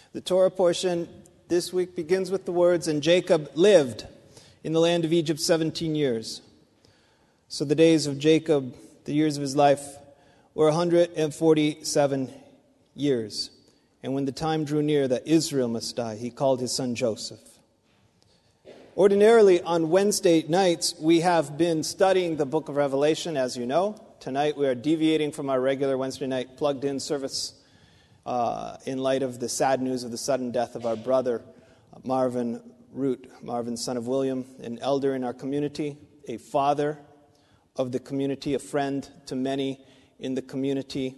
The Torah portion this week begins with the words, "And Jacob lived in the land of Egypt 17 years. So the days of Jacob, the years of his life, were 147 years. And when the time drew near that Israel must die, he called his son Joseph." Ordinarily, on Wednesday nights, we have been studying the book of Revelation, as you know. Tonight, we are deviating from our regular Wednesday night plugged-in service in light of the sad news of the sudden death of our brother, Marvin Root. Marvin, son of William, an elder in our community, a father of the community, a friend to many in the community,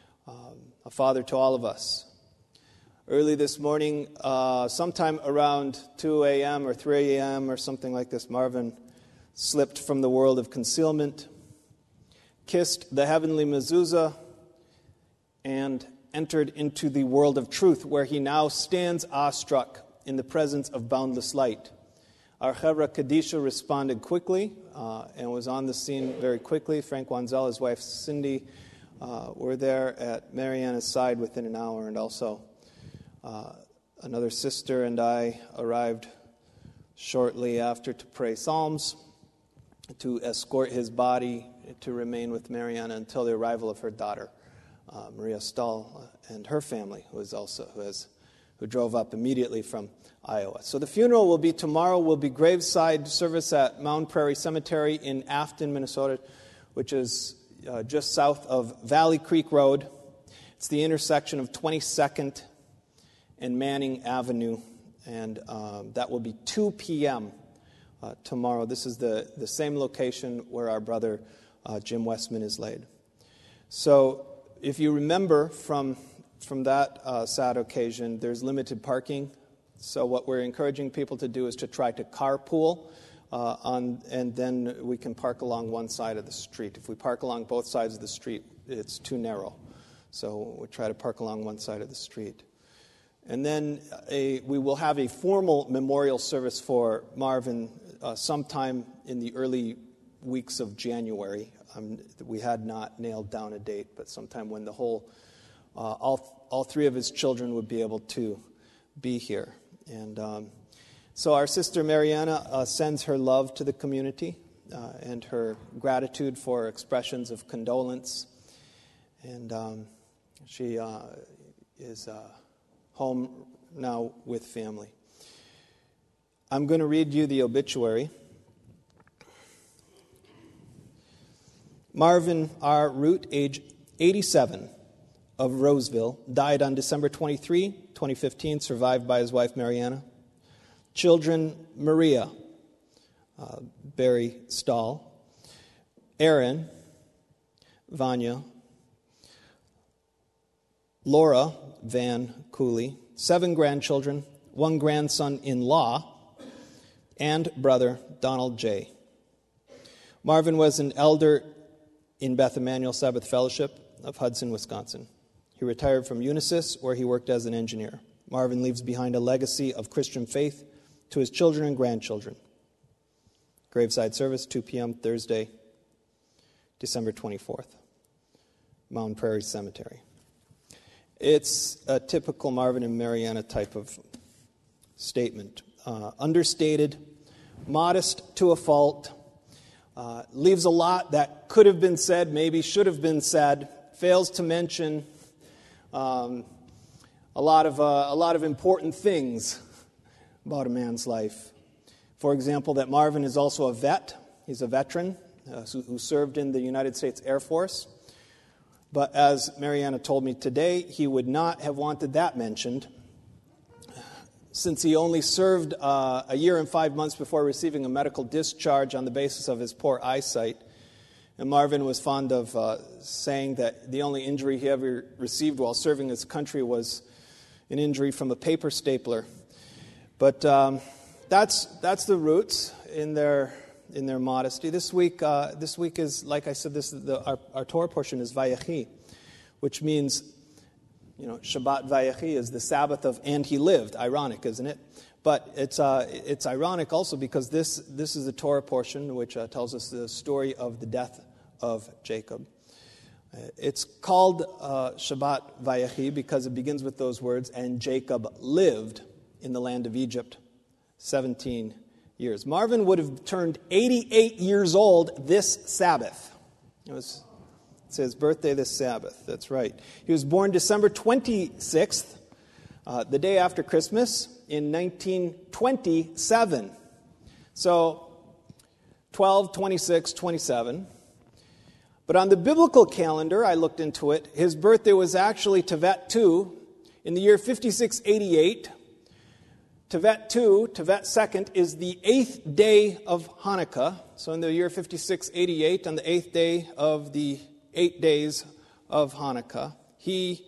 a father to all of us. Early this morning, sometime around 2 a.m. or 3 a.m. or something like this, Marvin slipped from the world of concealment, kissed the heavenly mezuzah, and entered into the world of truth, where he now stands awestruck in the presence of boundless light. Our Chevra Kadisha responded quickly and was on the scene very quickly. Frank Wanzel, his wife Cindy, were there at Mariana's side within an hour, and also another sister and I arrived shortly after to pray psalms, to escort his body to remain with Mariana until the arrival of her daughter, Maria Stahl, and her family, who drove up immediately from Iowa. So the funeral will be tomorrow. Will be graveside service at Mound Prairie Cemetery in Afton, Minnesota, which is just south of Valley Creek Road. It's the intersection of 22nd and Manning Avenue, and that will be 2 p.m. Tomorrow. This is the same location where our brother Jim Westman is laid. So if you remember from that sad occasion, there's limited parking. So what we're encouraging people to do is to try to carpool, and then we can park along one side of the street. If we park along both sides of the street, it's too narrow. So we'll try to park along one side of the street. And then we will have a formal memorial service for Marvin sometime in the early weeks of January. We had not nailed down a date, but sometime when the whole, all three of his children would be able to be here. And so our sister Mariana sends her love to the community and her gratitude for expressions of condolence. And she is home now with family. I'm going to read you the obituary. Marvin R. Root, age 87, of Roseville, died on December 23, 2015, survived by his wife Mariana. Children: Maria, Barry Stahl, Aaron, Vanya, Laura Van Cooley, 7 grandchildren, 1 grandson-in-law, and brother Donald J. Marvin was an elder in Beth Emanuel Sabbath Fellowship of Hudson, Wisconsin. He retired from Unisys, where he worked as an engineer. Marvin leaves behind a legacy of Christian faith to his children and grandchildren. Graveside service, 2 p.m. Thursday, December 24th, Mound Prairie Cemetery. It's a typical Marvin and Mariana type of statement. Understated, modest to a fault, leaves a lot that could have been said, maybe should have been said, fails to mention a lot of important things about a man's life. For example, that Marvin is also a vet. He's a veteran who served in the United States Air Force. But as Mariana told me today, he would not have wanted that mentioned, since he only served a year and 5 months before receiving a medical discharge on the basis of his poor eyesight. And Marvin was fond of saying that the only injury he ever received while serving his country was an injury from a paper stapler. But that's the Roots in their modesty. This week is, like I said, our Torah portion is Vayechi, which means, Shabbat Vayechi is the Sabbath of "and he lived." Ironic, isn't it? But it's ironic also because this is the Torah portion which tells us the story of the death of Jacob. It's called Shabbat Vayechi because it begins with those words, and Jacob lived in the land of Egypt 17 years. Marvin would have turned 88 years old this Sabbath. It's his birthday this Sabbath. That's right. He was born December 26th, the day after Christmas, in 1927. So 12, 26, 27. But on the biblical calendar, I looked into it, his birthday was actually Tevet 2 in the year 5688. Tevet 2, Tevet 2nd, is the 8th day of Hanukkah. So in the year 5688, on the 8th day of the 8 days of Hanukkah, he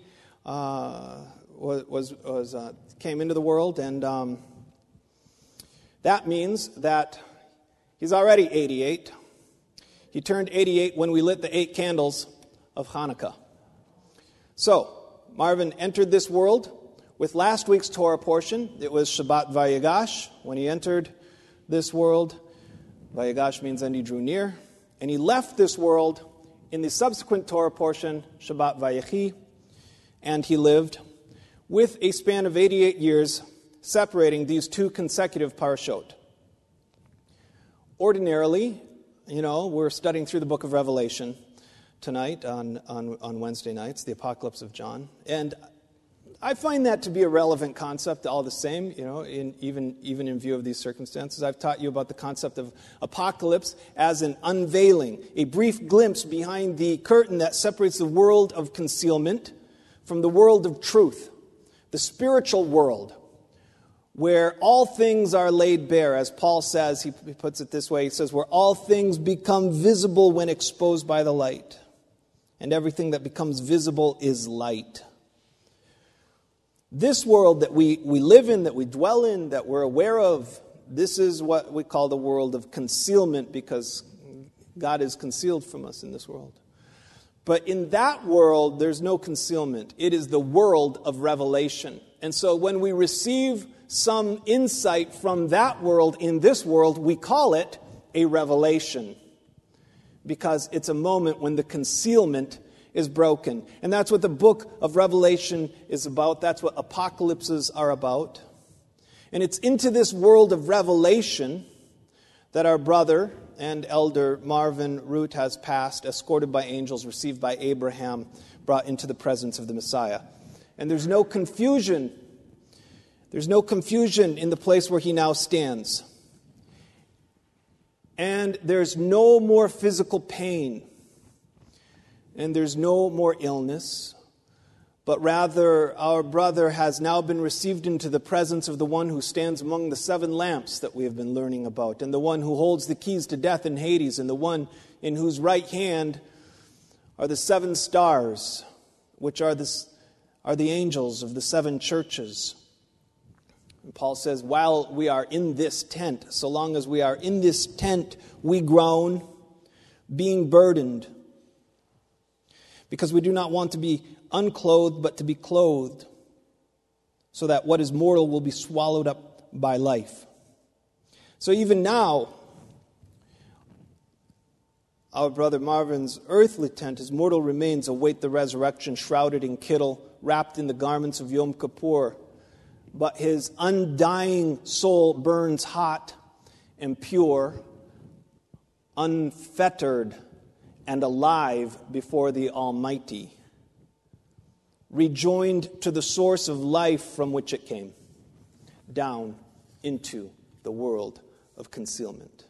came into the world, and that means that he's already 88. He turned 88 when we lit the 8 candles of Hanukkah. So, Marvin entered this world with last week's Torah portion. It was Shabbat Vayigash when he entered this world. Vayigash means and he drew near. And he left this world in the subsequent Torah portion, Shabbat Vayechi, and he lived with a span of 88 years separating these two consecutive parashot. Ordinarily, we're studying through the book of Revelation tonight on Wednesday nights, the Apocalypse of John. And I find that to be a relevant concept all the same, even in view of these circumstances. I've taught you about the concept of apocalypse as an unveiling, a brief glimpse behind the curtain that separates the world of concealment from the world of truth, the spiritual world, where all things are laid bare. As Paul says, he puts it this way, he says, where all things become visible when exposed by the light. And everything that becomes visible is light. This world that we live in, that we dwell in, that we're aware of, this is what we call the world of concealment, because God is concealed from us in this world. But in that world, there's no concealment. It is the world of revelation. And so when we receive some insight from that world in this world, we call it a revelation, because it's a moment when the concealment is broken. And that's what the book of Revelation is about. That's what apocalypses are about. And it's into this world of revelation that our brother and elder Marvin Root has passed, escorted by angels, received by Abraham, brought into the presence of the Messiah. And there's no confusion. There's no confusion in the place where he now stands. And there's no more physical pain. And there's no more illness. But rather, our brother has now been received into the presence of the one who stands among the 7 lamps that we have been learning about, and the one who holds the keys to death and Hades, and the one in whose right hand are the 7 stars, which are the angels of the 7 churches. And Paul says, while we are in this tent, so long as we are in this tent, we groan, being burdened, because we do not want to be unclothed, but to be clothed, so that what is mortal will be swallowed up by life. So even now, our brother Marvin's earthly tent, his mortal remains await the resurrection, shrouded in kittel, wrapped in the garments of Yom Kippur. But his undying soul burns hot and pure, unfettered and alive before the Almighty, rejoined to the source of life from which it came, down into the world of concealment.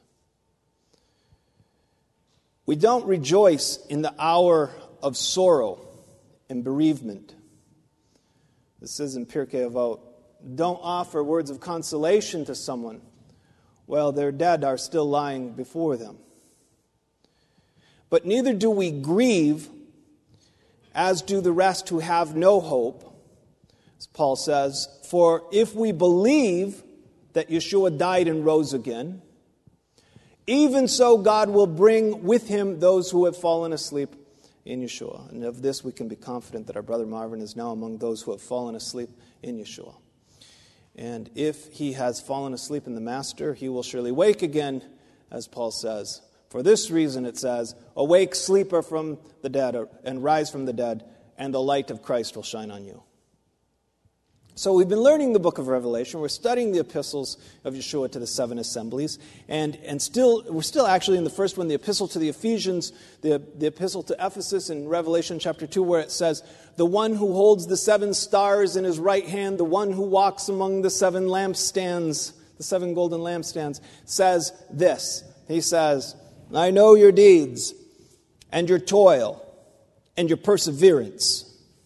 We don't rejoice in the hour of sorrow and bereavement. This says in Pirkei Avot, don't offer words of consolation to someone while their dead are still lying before them. But neither do we grieve, as do the rest who have no hope. As Paul says, for if we believe that Yeshua died and rose again, even so God will bring with him those who have fallen asleep in Yeshua. And of this we can be confident that our brother Marvin is now among those who have fallen asleep in Yeshua. And if he has fallen asleep in the Master, he will surely wake again, as Paul says, For this reason, it says, awake, sleeper from the dead, and rise from the dead, and the light of Christ will shine on you. So we've been learning the book of Revelation. We're studying the epistles of Yeshua to the seven assemblies. And we're still actually in the first one, the epistle to the Ephesians, the epistle to Ephesus in Revelation chapter 2, where it says, the one who holds the seven stars in his right hand, the one who walks among the seven lampstands, the seven golden lampstands, says this. He says, I know your deeds and your toil and your perseverance.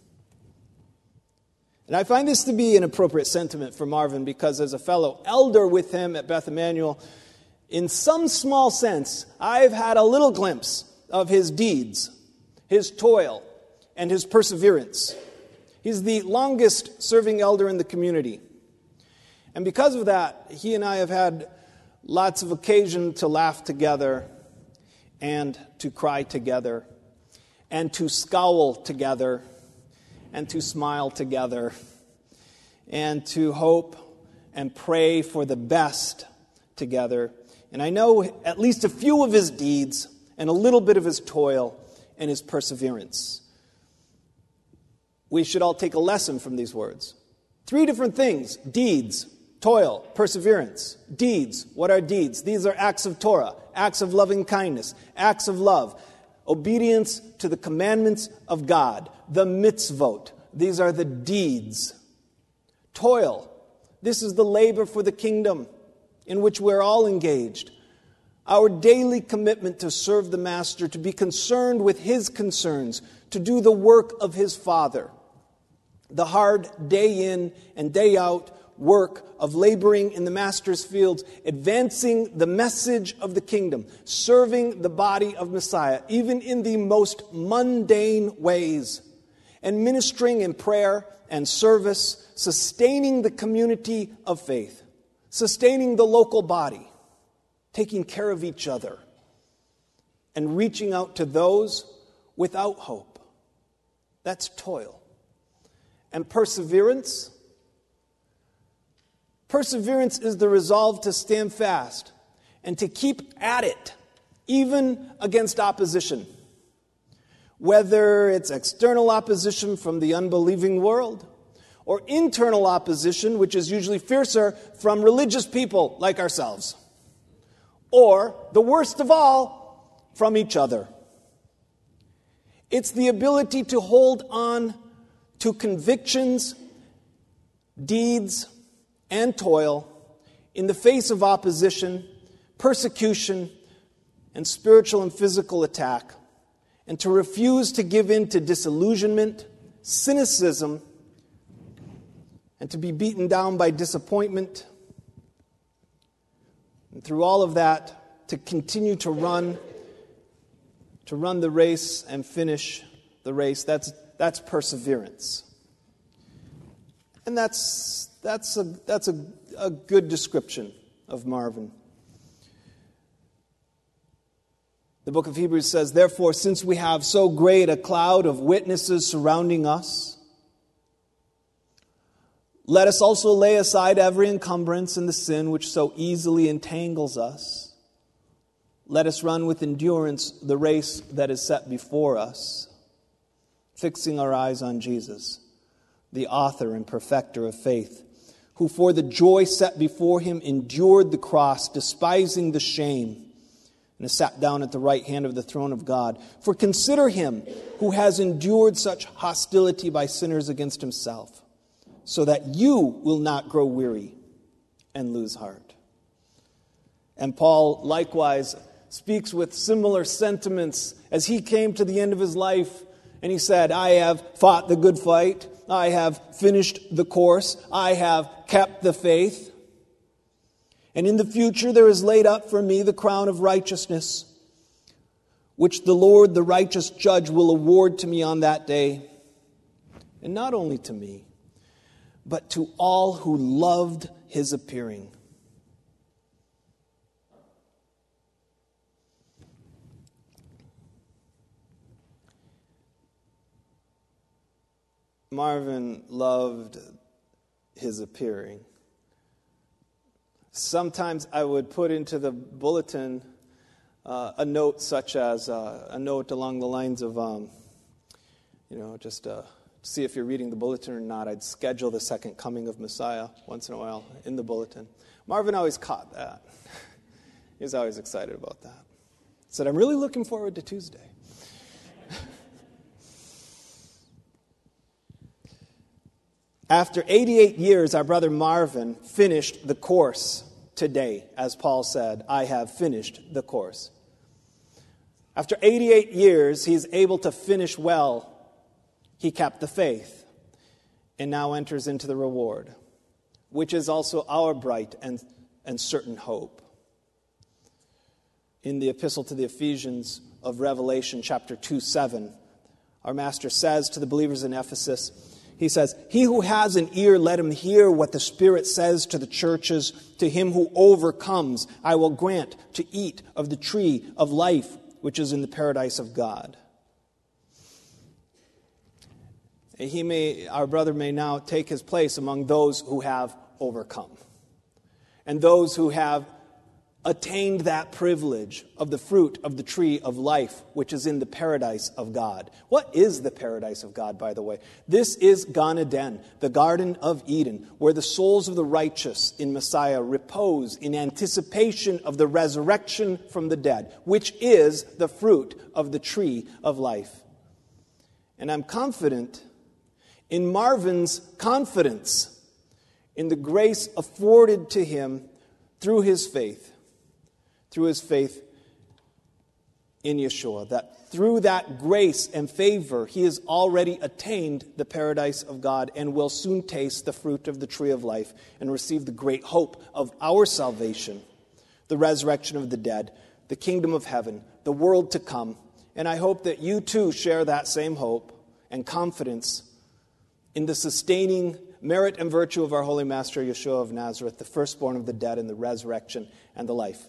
And I find this to be an appropriate sentiment for Marvin because as a fellow elder with him at Beth Emmanuel, in some small sense, I've had a little glimpse of his deeds, his toil, and his perseverance. He's the longest serving elder in the community. And because of that, he and I have had lots of occasion to laugh together and to cry together and to scowl together and to smile together, and to hope and pray for the best together. And I know at least a few of his deeds and a little bit of his toil and his perseverance. We should all take a lesson from these words. 3 different things: deeds, toil, perseverance. Deeds. What are deeds? These are acts of Torah, acts of loving kindness, acts of love, obedience to the commandments of God, the mitzvot. These are the deeds. Toil. This is the labor for the kingdom in which we're all engaged. Our daily commitment to serve the Master, to be concerned with His concerns, to do the work of His Father. The hard day in and day out work of laboring in the Master's fields, advancing the message of the kingdom, serving the body of Messiah, even in the most mundane ways, and ministering in prayer and service, sustaining the community of faith, sustaining the local body, taking care of each other, and reaching out to those without hope. That's toil. And perseverance? Perseverance is the resolve to stand fast and to keep at it, even against opposition. Whether it's external opposition from the unbelieving world, or internal opposition, which is usually fiercer, from religious people like ourselves. Or, the worst of all, from each other. It's the ability to hold on to convictions, deeds, and toil in the face of opposition, persecution, and spiritual and physical attack, and to refuse to give in to disillusionment, cynicism, and to be beaten down by disappointment. And through all of that, to continue to run the race and finish the race. That's perseverance. And that's a good description of Marvin. The book of Hebrews says, therefore, since we have so great a cloud of witnesses surrounding us, let us also lay aside every encumbrance and the sin which so easily entangles us. Let us run with endurance the race that is set before us, fixing our eyes on Jesus, the author and perfecter of faith, who for the joy set before him endured the cross, despising the shame, and has sat down at the right hand of the throne of God. For consider him who has endured such hostility by sinners against himself, so that you will not grow weary and lose heart. And Paul likewise speaks with similar sentiments as he came to the end of his life, and he said, I have fought the good fight, I have finished the course, I have kept the faith. And in the future there is laid up for me the crown of righteousness, which the Lord, the righteous judge, will award to me on that day. And not only to me, but to all who loved his appearing. Marvin loved his appearing. Sometimes I would put into the bulletin a note such as a note along the lines of, just see if you're reading the bulletin or not. I'd schedule the second coming of Messiah once in a while in the bulletin. Marvin always caught that. He was always excited about that. He said, I'm really looking forward to Tuesday. After 88 years, our brother Marvin finished the course today. As Paul said, I have finished the course. After 88 years, he's able to finish well. He kept the faith and now enters into the reward, which is also our bright and certain hope. In the epistle to the Ephesians of Revelation chapter 2:7, our master says to the believers in Ephesus, he says, he who has an ear, let him hear what the Spirit says to the churches. To him who overcomes, I will grant to eat of the tree of life, which is in the paradise of God. Our brother may now take his place among those who have overcome, and those who have attained that privilege of the fruit of the tree of life, which is in the paradise of God. What is the paradise of God, by the way? This is Gan Eden, the Garden of Eden, where the souls of the righteous in Messiah repose in anticipation of the resurrection from the dead, which is the fruit of the tree of life. And I'm confident in Marvin's confidence in the grace afforded to him through his faith in Yeshua, that through that grace and favor, he has already attained the paradise of God and will soon taste the fruit of the tree of life and receive the great hope of our salvation, the resurrection of the dead, the kingdom of heaven, the world to come. And I hope that you too share that same hope and confidence in the sustaining merit and virtue of our Holy Master Yeshua of Nazareth, the firstborn of the dead, and the resurrection and the life.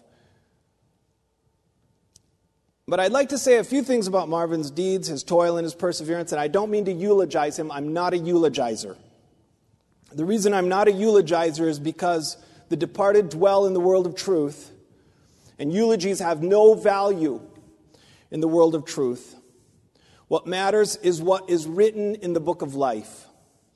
But I'd like to say a few things about Marvin's deeds, his toil, and his perseverance, and I don't mean to eulogize him. I'm not a eulogizer. The reason I'm not a eulogizer is because the departed dwell in the world of truth, and eulogies have no value in the world of truth. What matters is what is written in the book of life.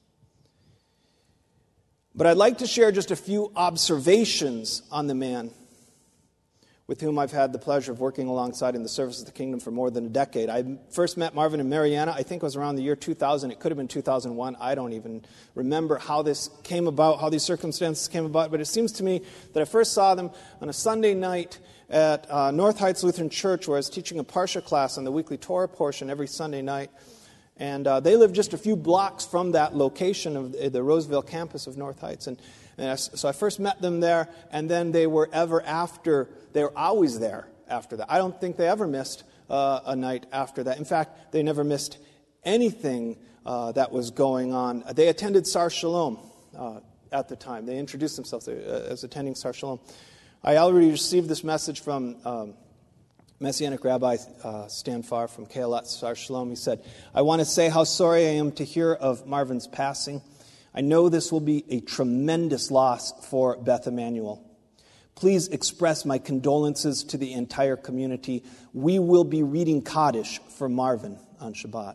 But I'd like to share just a few observations on the man with whom I've had the pleasure of working alongside in the service of the kingdom for more than a decade. I first met Marvin and Mariana, I think it was around the year 2000. It could have been 2001. I don't even remember how this came about, how these circumstances came about. But it seems to me that I first saw them on a Sunday night at North Heights Lutheran Church, where I was teaching a Parsha class on the weekly Torah portion every Sunday night. And they lived just a few blocks from that location of the Roseville campus of North Heights. So I first met them there, and then they were always there after that. I don't think they ever missed a night after that. In fact, they never missed anything that was going on. They attended Sar Shalom at the time. They introduced themselves as attending Sar Shalom. I already received this message from Messianic Rabbi Stan Farr from Kehelat Sar Shalom. He said, I want to say how sorry I am to hear of Marvin's passing. I know this will be a tremendous loss for Beth Emanuel. Please express my condolences to the entire community. We will be reading Kaddish for Marvin on Shabbat.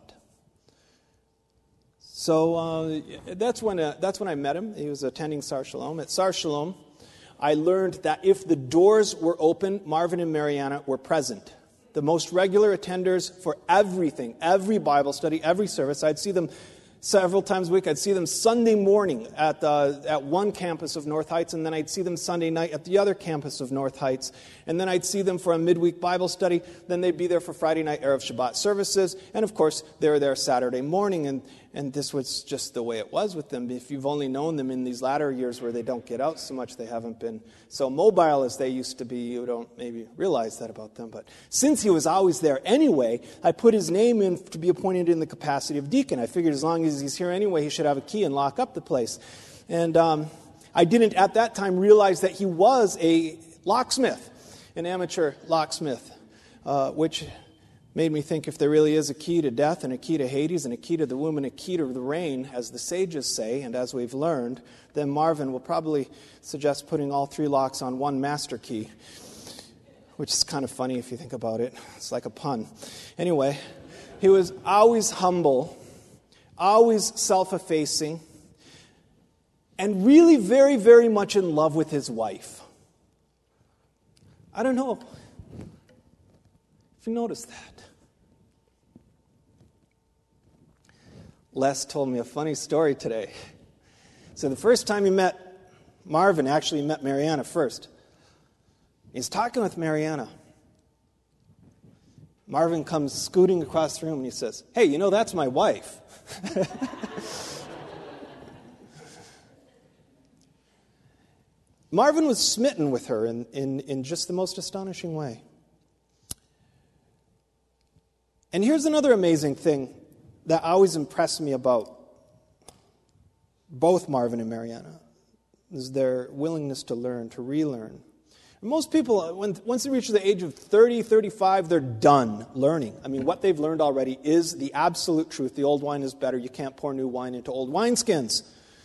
So that's when I met him. He was attending Sar Shalom. At Sar Shalom, I learned that if the doors were open, Marvin and Mariana were present. The most regular attenders for everything, every Bible study, every service. I'd see them several times a week. I'd see them Sunday morning at one campus of North Heights, and then I'd see them Sunday night at the other campus of North Heights. And then I'd see them for a midweek Bible study. Then they'd be there for Friday night Erev Shabbat services. And of course, they were there Saturday morning. And this was just the way it was with them. If you've only known them in these latter years where they don't get out so much, they haven't been so mobile as they used to be. You don't maybe realize that about them. But since he was always there anyway, I put his name in to be appointed in the capacity of deacon. I figured as long as he's here anyway, he should have a key and lock up the place. And I didn't at that time realize that he was a locksmith, an amateur locksmith, which made me think if there really is a key to death and a key to Hades and a key to the womb and a key to the rain, as the sages say, and as we've learned, then Marvin will probably suggest putting all three locks on one master key. which is kind of funny if you think about it. It's like a pun. Anyway, he was always humble, always self-effacing, and really very, very much in love with his wife. I don't know if you noticed that. Les told me a funny story today. So the first time he met Marvin, actually he met Mariana first. He's talking with Mariana. Marvin comes scooting across the room and he says, "Hey, you know, that's my wife." Marvin was smitten with her in just the most astonishing way. And here's another amazing thing that always impressed me about both Marvin and Mariana, is their willingness to learn, to relearn. Most people, once they reach the age of 30, 35, they're done learning. I mean, what they've learned already is the absolute truth. The old wine is better. You can't pour new wine into old wineskins.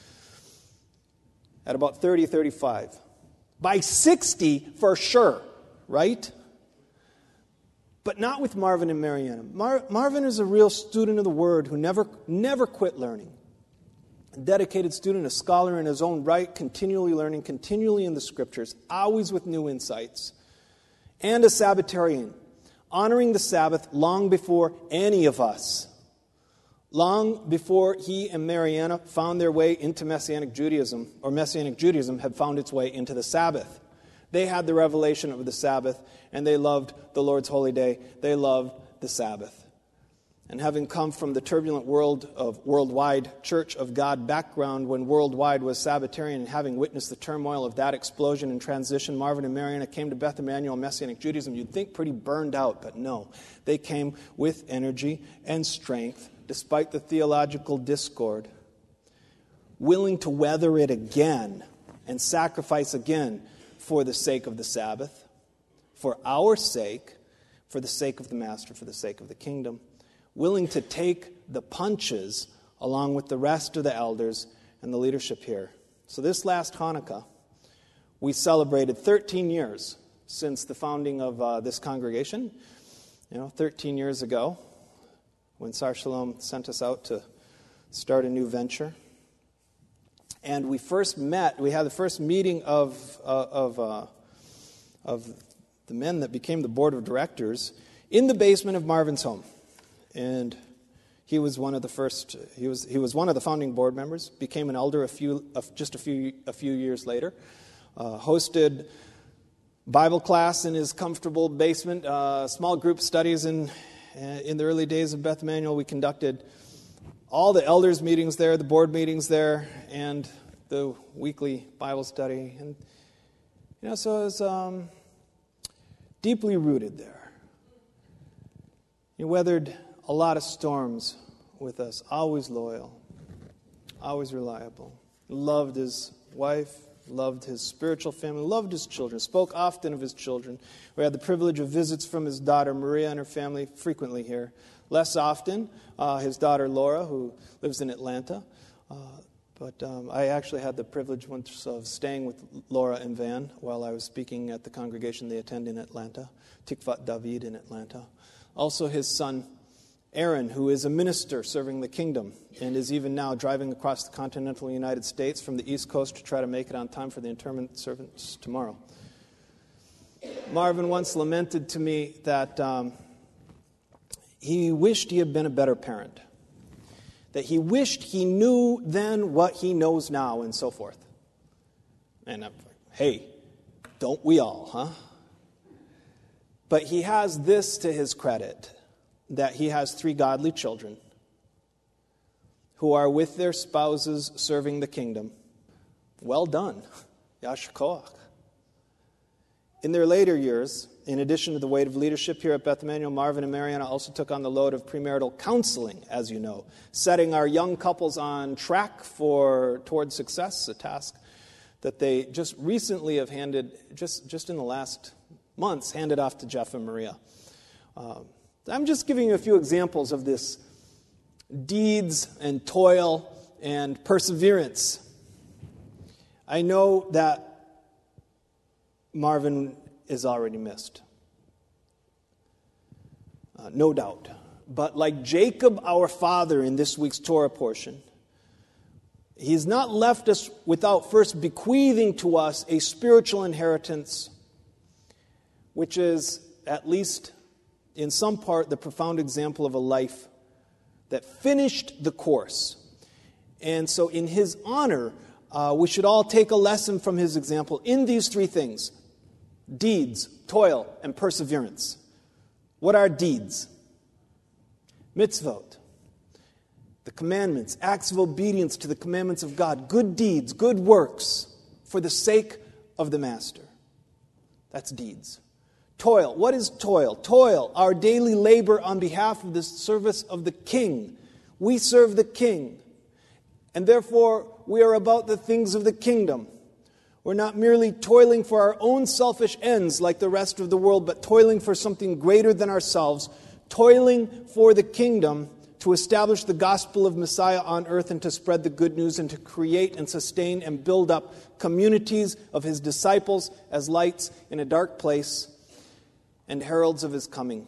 At about 30, 35. By 60, for sure, right? But not with Marvin and Mariana. Marvin is a real student of the Word who never quit learning. A dedicated student, a scholar in his own right, continually learning, continually in the Scriptures, always with new insights. And a Sabbatarian, honoring the Sabbath long before any of us. Long before he and Mariana found their way into Messianic Judaism, or Messianic Judaism had found its way into the Sabbath. They had the revelation of the Sabbath, and they loved the Lord's holy day. They loved the Sabbath. And having come from the turbulent world of worldwide Church of God background when worldwide was Sabbatarian, and having witnessed the turmoil of that explosion and transition, Marvin and Mariana came to Beth Emmanuel Messianic Judaism. You'd think pretty burned out, but no. They came with energy and strength, despite the theological discord, willing to weather it again and sacrifice again for the sake of the Sabbath, for our sake, for the sake of the Master, for the sake of the kingdom, willing to take the punches along with the rest of the elders and the leadership here. So this last Hanukkah, we celebrated 13 years since the founding of this congregation. 13 years ago, when Sar Shalom sent us out to start a new venture. And we first met, we had the first meeting of the men that became the board of directors in the basement of Marvin's home. And he was one of the first, he was one of the founding board members, became an elder just a few years later, hosted Bible class in his comfortable basement, small group studies in the early days of Beth Emmanuel. We conducted all the elders' meetings there, the board meetings there, and the weekly Bible study. And, so it was deeply rooted there. He weathered a lot of storms with us, always loyal, always reliable. Loved his wife, loved his spiritual family, loved his children, spoke often of his children. We had the privilege of visits from his daughter Maria and her family frequently here. Less often, his daughter Laura, who lives in Atlanta. But I actually had the privilege once of staying with Laura and Van while I was speaking at the congregation they attend in Atlanta, Tikvat David in Atlanta. Also his son Aaron, who is a minister serving the kingdom and is even now driving across the continental United States from the East Coast to try to make it on time for the interment service tomorrow. Marvin once lamented to me that he wished he had been a better parent, that he wished he knew then what he knows now, and so forth. And I'm like, hey, don't we all, huh? But he has this to his credit, that he has 3 godly children who are with their spouses serving the kingdom. Well done. Yasher koach. In their later years, in addition to the weight of leadership here at Beth Emmanuel, Marvin and Mariana also took on the load of premarital counseling, as you know, setting our young couples on track toward success, a task that they just recently have handed, just in the last months, handed off to Jeff and Maria. I'm just giving you a few examples of this deeds and toil and perseverance. I know that Marvin is already missed. no doubt. But like Jacob, our father, in this week's Torah portion, he has not left us without first bequeathing to us a spiritual inheritance, which is, at least in some part, the profound example of a life that finished the course. And so in his honor, we should all take a lesson from his example in these three things: deeds, toil, and perseverance. What are deeds? Mitzvot, the commandments, acts of obedience to the commandments of God, good deeds, good works for the sake of the Master. That's deeds. Toil. What is toil? Toil, our daily labor on behalf of the service of the King. We serve the King, and therefore we are about the things of the kingdom. We're not merely toiling for our own selfish ends like the rest of the world, but toiling for something greater than ourselves, toiling for the kingdom to establish the gospel of Messiah on earth and to spread the good news and to create and sustain and build up communities of his disciples as lights in a dark place and heralds of his coming.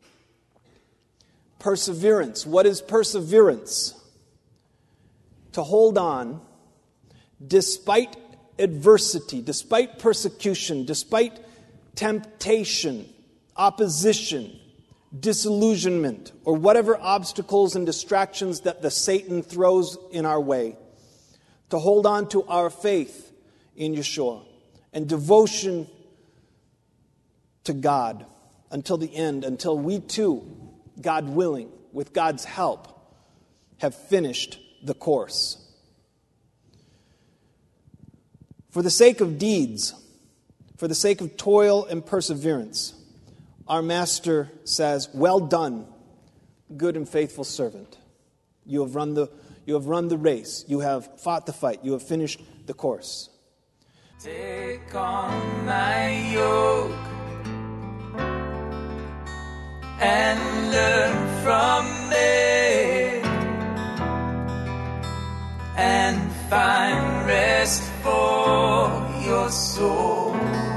Perseverance. What is perseverance? To hold on despite adversity, despite persecution, despite temptation, opposition, disillusionment, or whatever obstacles and distractions that the Satan throws in our way. To hold on to our faith in Yeshua and devotion to God until the end, until we too, God willing, with God's help, have finished the course. For the sake of deeds, for the sake of toil and perseverance, our Master says, "Well done, good and faithful servant. You have run the race. You have fought the fight. You have finished the course." Take on my yoke and learn from me, and find rest for your soul.